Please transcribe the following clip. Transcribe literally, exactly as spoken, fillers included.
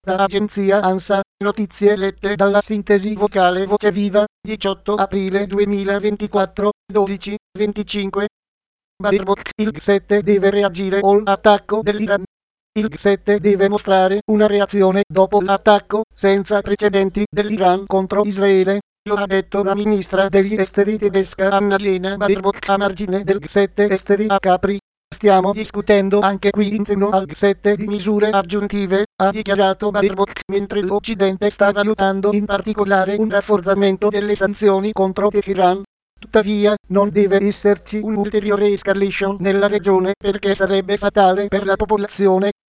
Da agenzia ANSA, notizie lette dalla sintesi vocale Voce Viva, diciotto aprile duemilaventiquattro, dodici venticinque. Baerbock, il G sette deve reagire all'attacco dell'Iran. Il G sette deve mostrare una reazione dopo l'attacco senza precedenti dell'Iran contro Israele. Lo ha detto la ministra degli esteri tedesca Annalena Baerbock a margine del G sette esteri a Capri. Stiamo discutendo anche qui in seno al G sette di misure aggiuntive, ha dichiarato Baerbock, mentre l'Occidente sta valutando in particolare un rafforzamento delle sanzioni contro Teheran. Tuttavia, non deve esserci un'ulteriore escalation nella regione perché sarebbe fatale per la popolazione.